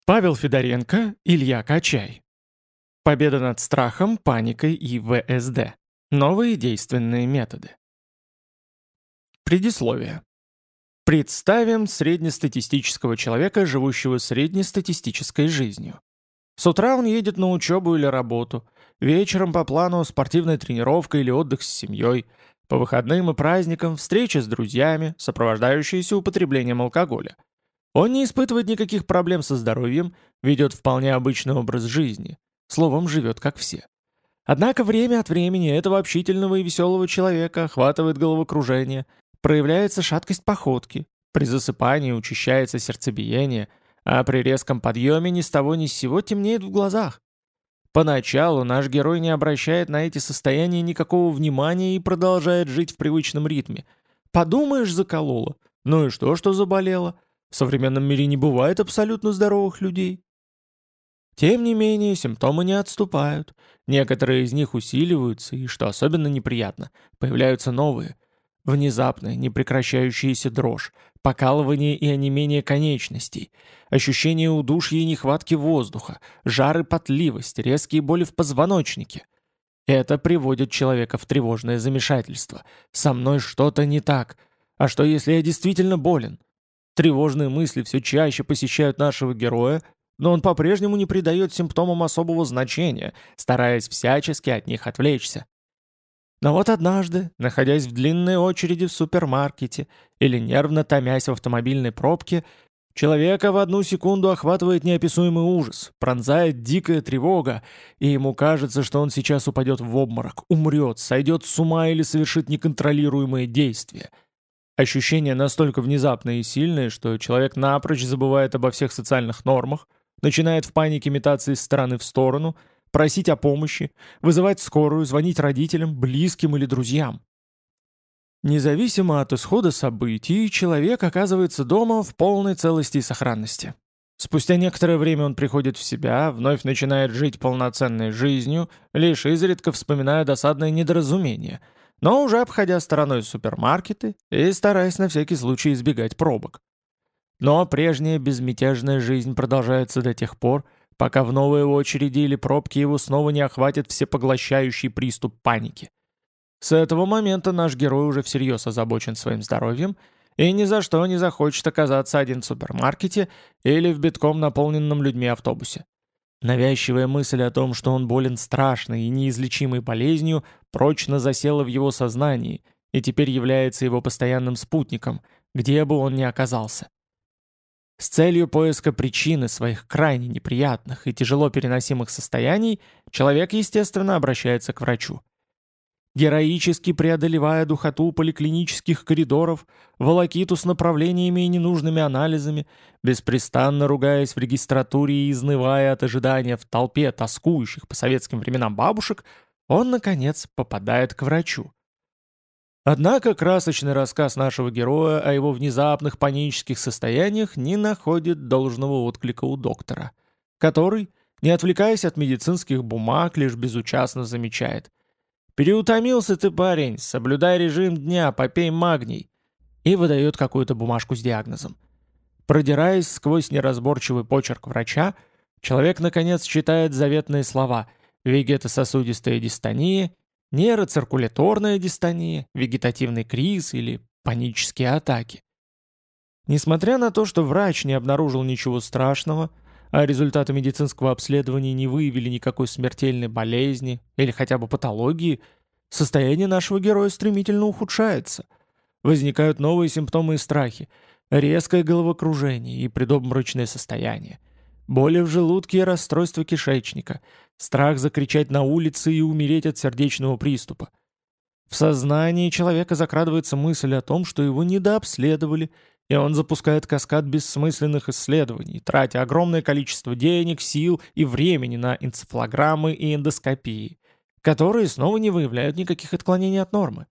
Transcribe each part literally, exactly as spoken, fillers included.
Павел Федоренко, Илья Качай. Победа над страхом, паникой и вэ эс дэ. Новые действенные методы. Предисловие. Представим среднестатистического человека, живущего среднестатистической жизнью. С утра он едет на учебу или работу, вечером по плану спортивная тренировка или отдых с семьей, по выходным и праздникам встреча с друзьями, сопровождающиеся употреблением алкоголя. Он не испытывает никаких проблем со здоровьем, ведет вполне обычный образ жизни, словом, живет как все. Однако время от времени этого общительного и веселого человека охватывает головокружение, проявляется шаткость походки, при засыпании учащается сердцебиение, а при резком подъеме ни с того ни с сего темнеет в глазах. Поначалу наш герой не обращает на эти состояния никакого внимания и продолжает жить в привычном ритме. Подумаешь, закололо. Ну и что, что заболело? В современном мире не бывает абсолютно здоровых людей. Тем не менее, симптомы не отступают. Некоторые из них усиливаются, и, что особенно неприятно, появляются новые. Внезапная, непрекращающаяся дрожь, покалывание и онемение конечностей, ощущение удушья и нехватки воздуха, жар и потливость, резкие боли в позвоночнике. Это приводит человека в тревожное замешательство. Со мной что-то не так. А что, если я действительно болен? Тревожные мысли все чаще посещают нашего героя, но он по-прежнему не придает симптомам особого значения, стараясь всячески от них отвлечься. Но вот однажды, находясь в длинной очереди в супермаркете или нервно томясь в автомобильной пробке, человека в одну секунду охватывает неописуемый ужас, пронзает дикая тревога, и ему кажется, что он сейчас упадет в обморок, умрет, сойдет с ума или совершит неконтролируемое действие. Ощущения настолько внезапные и сильные, что человек напрочь забывает обо всех социальных нормах, начинает в панике метаться из стороны в сторону, просить о помощи, вызывать скорую, звонить родителям, близким или друзьям. Независимо от исхода событий, человек оказывается дома в полной целости и сохранности. Спустя некоторое время он приходит в себя, вновь начинает жить полноценной жизнью, лишь изредка вспоминая досадное недоразумение, но уже обходя стороной супермаркеты и стараясь на всякий случай избегать пробок. Но прежняя безмятежная жизнь продолжается до тех пор, пока в новые очереди или пробки его снова не охватит всепоглощающий приступ паники. С этого момента наш герой уже всерьез озабочен своим здоровьем и ни за что не захочет оказаться один в супермаркете или в битком наполненном людьми автобусе. Навязчивая мысль о том, что он болен страшной и неизлечимой болезнью, прочно засела в его сознании и теперь является его постоянным спутником, где бы он ни оказался. С целью поиска причины своих крайне неприятных и тяжело переносимых состояний человек, естественно, обращается к врачу. Героически преодолевая духоту поликлинических коридоров, волокиту с направлениями и ненужными анализами, беспрестанно ругаясь в регистратуре и изнывая от ожидания в толпе тоскующих по советским временам бабушек, он, наконец, попадает к врачу. Однако красочный рассказ нашего героя о его внезапных панических состояниях не находит должного отклика у доктора, который, не отвлекаясь от медицинских бумаг, лишь безучастно замечает: «Переутомился ты, парень, соблюдай режим дня, попей магний», и выдает какую-то бумажку с диагнозом. Продираясь сквозь неразборчивый почерк врача, человек, наконец, читает заветные слова: вегетососудистая дистония, нейроциркуляторная дистония, вегетативный криз или панические атаки. Несмотря на то, что врач не обнаружил ничего страшного, а результаты медицинского обследования не выявили никакой смертельной болезни или хотя бы патологии, состояние нашего героя стремительно ухудшается. Возникают новые симптомы и страхи, резкое головокружение и предобморочное состояние, боли в желудке и расстройство кишечника, страх закричать на улице и умереть от сердечного приступа. В сознании человека закрадывается мысль о том, что его недообследовали, и он запускает каскад бессмысленных исследований, тратя огромное количество денег, сил и времени на энцефалограммы и эндоскопии, которые снова не выявляют никаких отклонений от нормы.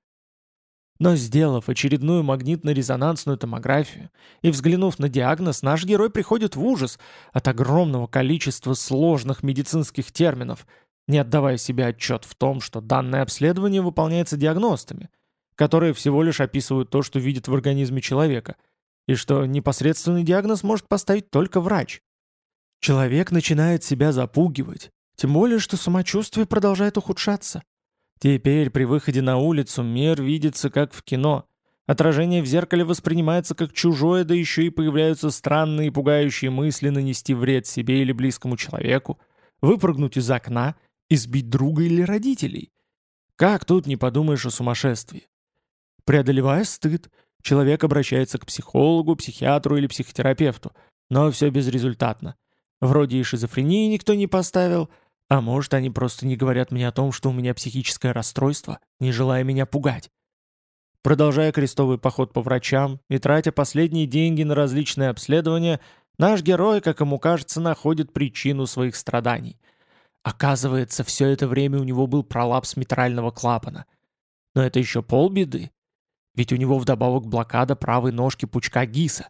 Но сделав очередную магнитно-резонансную томографию и взглянув на диагноз, наш герой приходит в ужас от огромного количества сложных медицинских терминов, не отдавая себе отчет в том, что данное обследование выполняется диагностами, которые всего лишь описывают то, что видят в организме человека, и что непосредственный диагноз может поставить только врач. Человек начинает себя запугивать, тем более, что самочувствие продолжает ухудшаться. Теперь при выходе на улицу мир видится как в кино. Отражение в зеркале воспринимается как чужое, да еще и появляются странные и пугающие мысли нанести вред себе или близкому человеку, выпрыгнуть из окна, избить друга или родителей. Как тут не подумаешь о сумасшествии? Преодолевая стыд, человек обращается к психологу, психиатру или психотерапевту, но все безрезультатно. Вроде и шизофрении никто не поставил, а может, они просто не говорят мне о том, что у меня психическое расстройство, не желая меня пугать. Продолжая крестовый поход по врачам и тратя последние деньги на различные обследования, наш герой, как ему кажется, находит причину своих страданий. Оказывается, все это время у него был пролапс митрального клапана. Но это еще полбеды, ведь у него вдобавок блокада правой ножки пучка Гиса.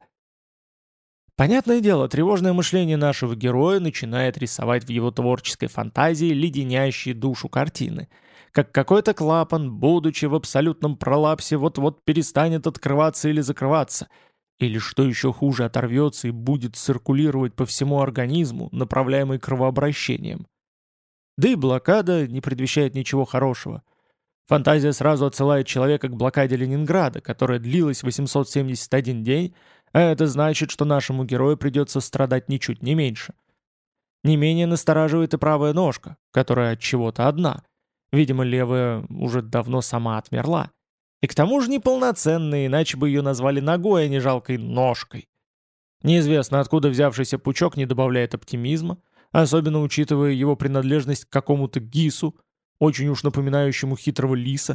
Понятное дело, тревожное мышление нашего героя начинает рисовать в его творческой фантазии леденящие душу картины. Как какой-то клапан, будучи в абсолютном пролапсе, вот-вот перестанет открываться или закрываться. Или, что еще хуже, оторвется и будет циркулировать по всему организму, направляемый кровообращением. Да и блокада не предвещает ничего хорошего. Фантазия сразу отсылает человека к блокаде Ленинграда, которая длилась восемьсот семьдесят один день, а это значит, что нашему герою придется страдать ничуть не меньше. Не менее настораживает и правая ножка, которая от чего-то одна. Видимо, левая уже давно сама отмерла. И к тому же неполноценная, иначе бы ее назвали ногой, а не жалкой ножкой. Неизвестно, откуда взявшийся пучок не добавляет оптимизма, особенно учитывая его принадлежность к какому-то гису, очень уж напоминающему хитрого лиса.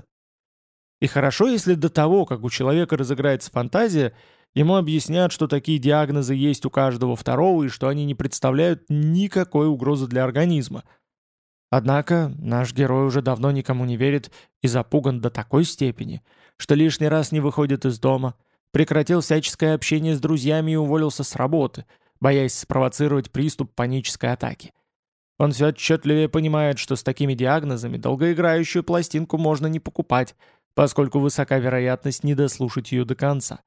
И хорошо, если до того, как у человека разыграется фантазия, ему объяснят, что такие диагнозы есть у каждого второго и что они не представляют никакой угрозы для организма. Однако наш герой уже давно никому не верит и запуган до такой степени, что лишний раз не выходит из дома, прекратил всяческое общение с друзьями и уволился с работы, боясь спровоцировать приступ панической атаки. Он все отчетливее понимает, что с такими диагнозами долгоиграющую пластинку можно не покупать, поскольку высока вероятность не дослушать ее до конца.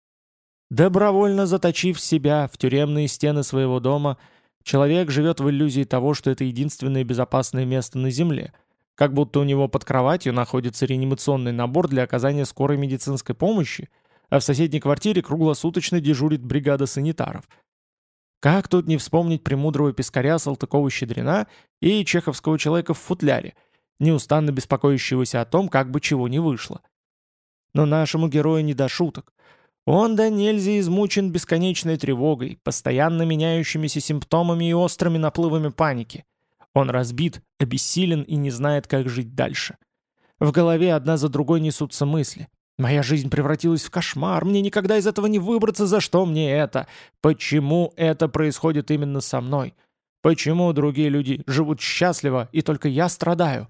Добровольно заточив себя в тюремные стены своего дома, человек живет в иллюзии того, что это единственное безопасное место на Земле, как будто у него под кроватью находится реанимационный набор для оказания скорой медицинской помощи, а в соседней квартире круглосуточно дежурит бригада санитаров. Как тут не вспомнить премудрого пескаря Салтыкова-Щедрина и чеховского человека в футляре, неустанно беспокоящегося о том, как бы чего не вышло. Но нашему герою не до шуток. Он до нельзя измучен бесконечной тревогой, постоянно меняющимися симптомами и острыми наплывами паники. Он разбит, обессилен и не знает, как жить дальше. В голове одна за другой несутся мысли. «Моя жизнь превратилась в кошмар, мне никогда из этого не выбраться, за что мне это? Почему это происходит именно со мной? Почему другие люди живут счастливо, и только я страдаю?»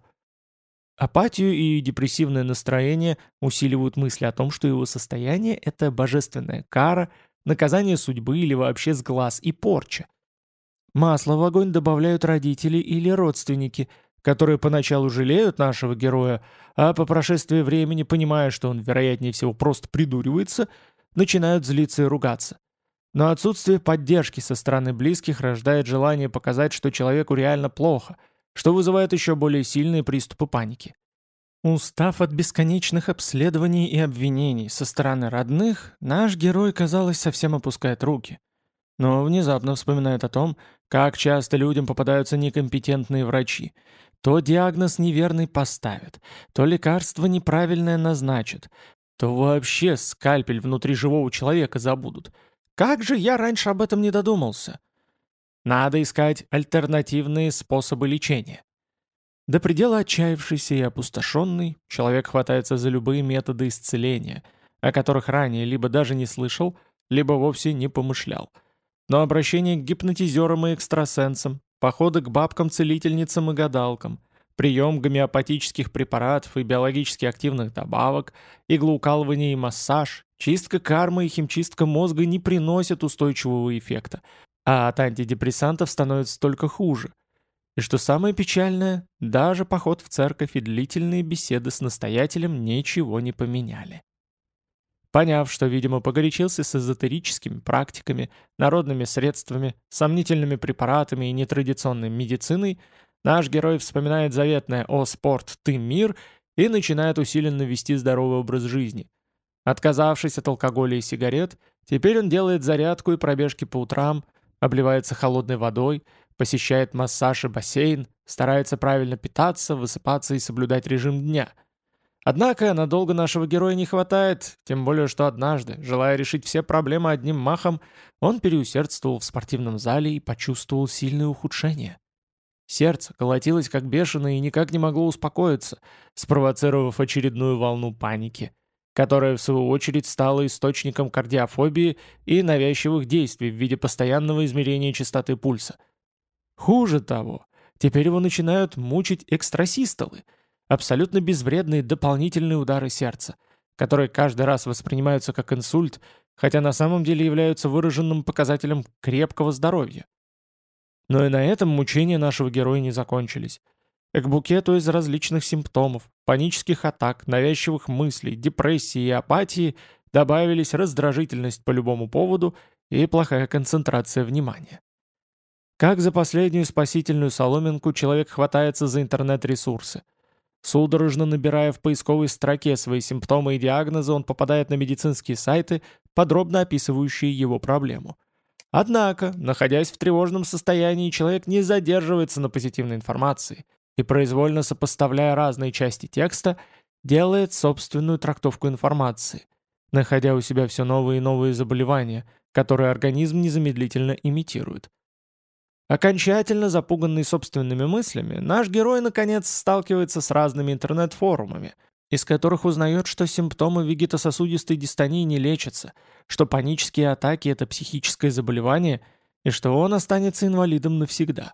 Апатию и депрессивное настроение усиливают мысли о том, что его состояние – это божественная кара, наказание судьбы или вообще сглаз и порча. Масло в огонь добавляют родители или родственники, которые поначалу жалеют нашего героя, а по прошествии времени, понимая, что он, вероятнее всего, просто придуривается, начинают злиться и ругаться. Но отсутствие поддержки со стороны близких рождает желание показать, что человеку реально плохо, что вызывает еще более сильные приступы паники. Устав от бесконечных обследований и обвинений со стороны родных, наш герой, казалось, совсем опускает руки. Но внезапно вспоминает о том, как часто людям попадаются некомпетентные врачи. То диагноз неверный поставят, то лекарство неправильное назначат, то вообще скальпель внутри живого человека забудут. Как же я раньше об этом не додумался? Надо искать альтернативные способы лечения. До предела отчаявшийся и опустошенный, человек хватается за любые методы исцеления, о которых ранее либо даже не слышал, либо вовсе не помышлял. Но обращение к гипнотизерам и экстрасенсам, походы к бабкам-целительницам и гадалкам, прием гомеопатических препаратов и биологически активных добавок, иглоукалывание и массаж, чистка кармы и химчистка мозга не приносят устойчивого эффекта, а от антидепрессантов становится только хуже. И что самое печальное, даже поход в церковь и длительные беседы с настоятелем ничего не поменяли. Поняв, что, видимо, погорячился с эзотерическими практиками, народными средствами, сомнительными препаратами и нетрадиционной медициной, наш герой вспоминает заветное «О, спорт, ты мир» и начинает усиленно вести здоровый образ жизни. Отказавшись от алкоголя и сигарет, теперь он делает зарядку и пробежки по утрам, обливается холодной водой, посещает массаж и бассейн, старается правильно питаться, высыпаться и соблюдать режим дня – Однако надолго нашего героя не хватает, тем более что однажды, желая решить все проблемы одним махом, он переусердствовал в спортивном зале и почувствовал сильное ухудшение. Сердце колотилось как бешеное и никак не могло успокоиться, спровоцировав очередную волну паники, которая в свою очередь стала источником кардиофобии и навязчивых действий в виде постоянного измерения частоты пульса. Хуже того, теперь его начинают мучить экстрасистолы, абсолютно безвредные дополнительные удары сердца, которые каждый раз воспринимаются как инсульт, хотя на самом деле являются выраженным показателем крепкого здоровья. Но и на этом мучения нашего героя не закончились. К букету из различных симптомов, панических атак, навязчивых мыслей, депрессии и апатии добавились раздражительность по любому поводу и плохая концентрация внимания. Как за последнюю спасительную соломинку человек хватается за интернет-ресурсы. Судорожно набирая в поисковой строке свои симптомы и диагнозы, он попадает на медицинские сайты, подробно описывающие его проблему. Однако, находясь в тревожном состоянии, человек не задерживается на позитивной информации и, произвольно сопоставляя разные части текста, делает собственную трактовку информации, находя у себя все новые и новые заболевания, которые организм незамедлительно имитирует. Окончательно запуганный собственными мыслями, наш герой наконец сталкивается с разными интернет-форумами, из которых узнает, что симптомы вегетососудистой дистонии не лечатся, что панические атаки – это психическое заболевание, и что он останется инвалидом навсегда.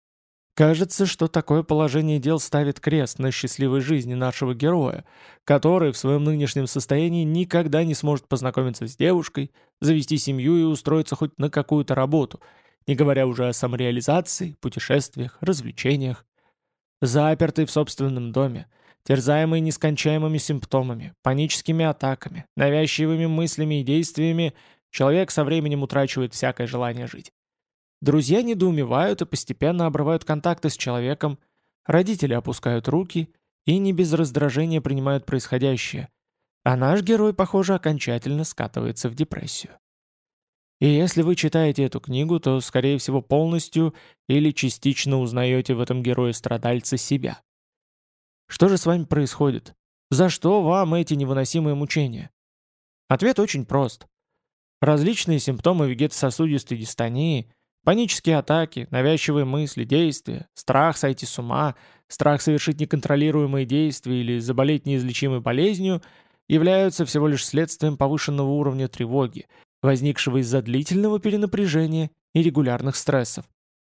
Кажется, что такое положение дел ставит крест на счастливой жизни нашего героя, который в своем нынешнем состоянии никогда не сможет познакомиться с девушкой, завести семью и устроиться хоть на какую-то работу – не говоря уже о самореализации, путешествиях, развлечениях. Запертый в собственном доме, терзаемый нескончаемыми симптомами, паническими атаками, навязчивыми мыслями и действиями, человек со временем утрачивает всякое желание жить. Друзья недоумевают и постепенно обрывают контакты с человеком, родители опускают руки и не без раздражения принимают происходящее, а наш герой, похоже, окончательно скатывается в депрессию. И если вы читаете эту книгу, то, скорее всего, полностью или частично узнаете в этом герое-страдальце себя. Что же с вами происходит? За что вам эти невыносимые мучения? Ответ очень прост. Различные симптомы вегетососудистой дистонии, панические атаки, навязчивые мысли, действия, страх сойти с ума, страх совершить неконтролируемые действия или заболеть неизлечимой болезнью являются всего лишь следствием повышенного уровня тревоги, возникшего из-за длительного перенапряжения и регулярных стрессов.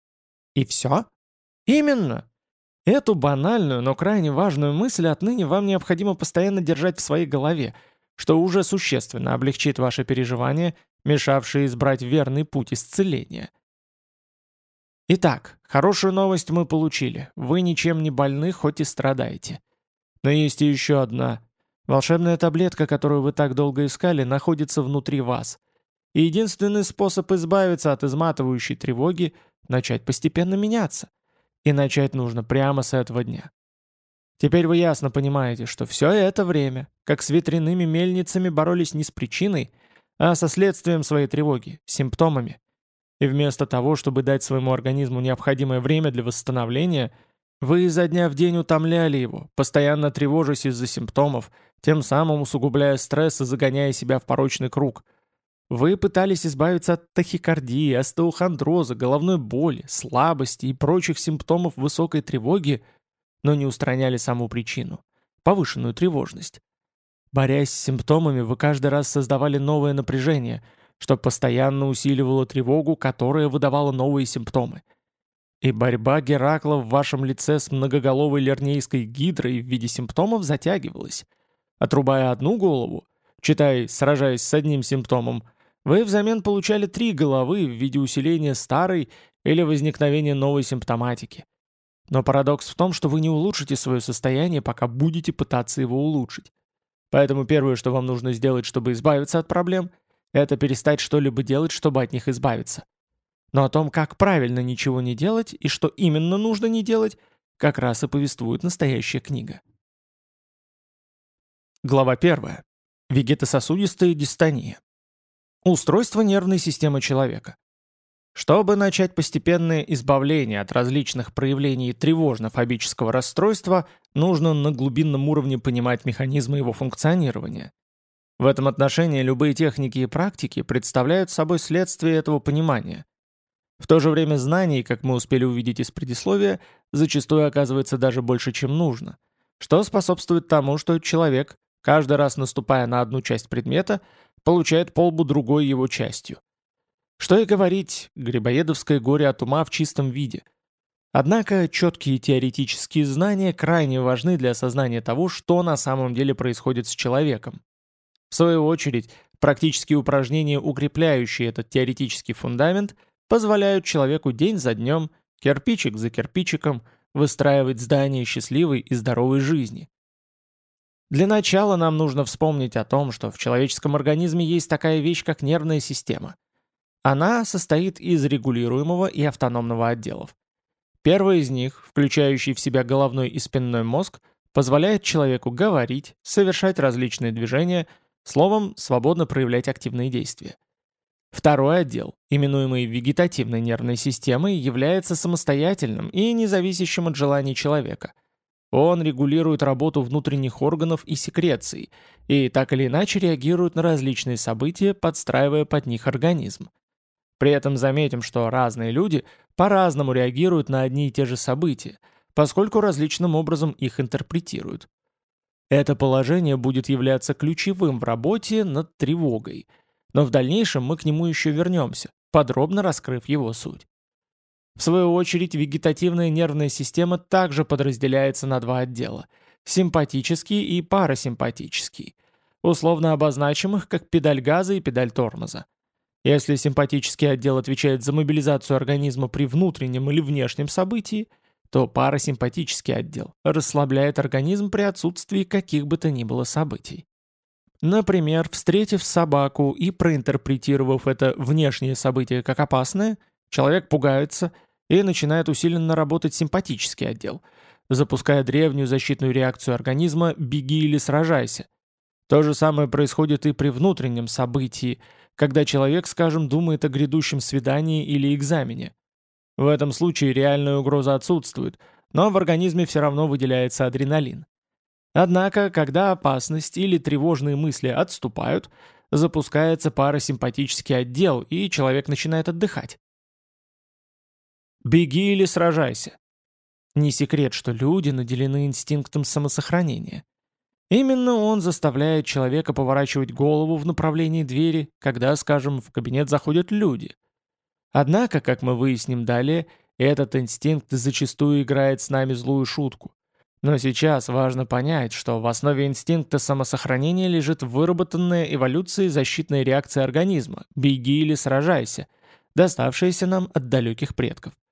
И все? Именно! Эту банальную, но крайне важную мысль отныне вам необходимо постоянно держать в своей голове, что уже существенно облегчит ваши переживания, мешавшие избрать верный путь исцеления. Итак, хорошую новость мы получили. Вы ничем не больны, хоть и страдаете. Но есть и еще одна. Волшебная таблетка, которую вы так долго искали, находится внутри вас. И единственный способ избавиться от изматывающей тревоги – начать постепенно меняться. И начать нужно прямо с этого дня. Теперь вы ясно понимаете, что все это время, как с ветряными мельницами боролись не с причиной, а со следствием своей тревоги, симптомами. И вместо того, чтобы дать своему организму необходимое время для восстановления, вы изо дня в день утомляли его, постоянно тревожась из-за симптомов, тем самым усугубляя стресс и загоняя себя в порочный круг. Вы пытались избавиться от тахикардии, остеохондроза, головной боли, слабости и прочих симптомов высокой тревоги, но не устраняли саму причину – повышенную тревожность. Борясь с симптомами, вы каждый раз создавали новое напряжение, что постоянно усиливало тревогу, которая выдавала новые симптомы. И борьба Геракла в вашем лице с многоголовой лернейской гидрой в виде симптомов затягивалась. Отрубая одну голову, читай, сражаясь с одним симптомом, вы взамен получали три головы в виде усиления старой или возникновения новой симптоматики. Но парадокс в том, что вы не улучшите свое состояние, пока будете пытаться его улучшить. Поэтому первое, что вам нужно сделать, чтобы избавиться от проблем, это перестать что-либо делать, чтобы от них избавиться. Но о том, как правильно ничего не делать и что именно нужно не делать, как раз и повествует настоящая книга. Глава первая. Вегетососудистая дистония. Устройство нервной системы человека. Чтобы начать постепенное избавление от различных проявлений тревожно-фобического расстройства, нужно на глубинном уровне понимать механизмы его функционирования. В этом отношении любые техники и практики представляют собой следствие этого понимания. В то же время знаний, как мы успели увидеть из предисловия, зачастую оказывается даже больше, чем нужно, что способствует тому, что человек, каждый раз наступая на одну часть предмета, получает по лбу другой его частью. Что и говорить, грибоедовское горе от ума в чистом виде. Однако четкие теоретические знания крайне важны для осознания того, что на самом деле происходит с человеком. В свою очередь, практические упражнения, укрепляющие этот теоретический фундамент, позволяют человеку день за днем, кирпичик за кирпичиком, выстраивать здание счастливой и здоровой жизни. Для начала нам нужно вспомнить о том, что в человеческом организме есть такая вещь, как нервная система. Она состоит из регулируемого и автономного отделов. Первый из них, включающий в себя головной и спинной мозг, позволяет человеку говорить, совершать различные движения, словом, свободно проявлять активные действия. Второй отдел, именуемый вегетативной нервной системой, является самостоятельным и независящим от желаний человека. Он регулирует работу внутренних органов и секреций, и так или иначе реагирует на различные события, подстраивая под них организм. При этом заметим, что разные люди по-разному реагируют на одни и те же события, поскольку различным образом их интерпретируют. Это положение будет являться ключевым в работе над тревогой, но в дальнейшем мы к нему еще вернемся, подробно раскрыв его суть. В свою очередь, вегетативная нервная система также подразделяется на два отдела – симпатический и парасимпатический, условно обозначим их как педаль газа и педаль тормоза. Если симпатический отдел отвечает за мобилизацию организма при внутреннем или внешнем событии, то парасимпатический отдел расслабляет организм при отсутствии каких бы то ни было событий. Например, встретив собаку и проинтерпретировав это внешнее событие как опасное, человек пугается и начинает усиленно работать симпатический отдел, запуская древнюю защитную реакцию организма «беги или сражайся». То же самое происходит и при внутреннем событии, когда человек, скажем, думает о грядущем свидании или экзамене. В этом случае реальная угроза отсутствует, но в организме все равно выделяется адреналин. Однако, когда опасность или тревожные мысли отступают, запускается парасимпатический отдел, и человек начинает отдыхать. Беги или сражайся. Не секрет, что люди наделены инстинктом самосохранения. Именно он заставляет человека поворачивать голову в направлении двери, когда, скажем, в кабинет заходят люди. Однако, как мы выясним далее, этот инстинкт зачастую играет с нами злую шутку. Но сейчас важно понять, что в основе инстинкта самосохранения лежит выработанная эволюцией защитная реакция организма «беги или сражайся», доставшаяся нам от далеких предков.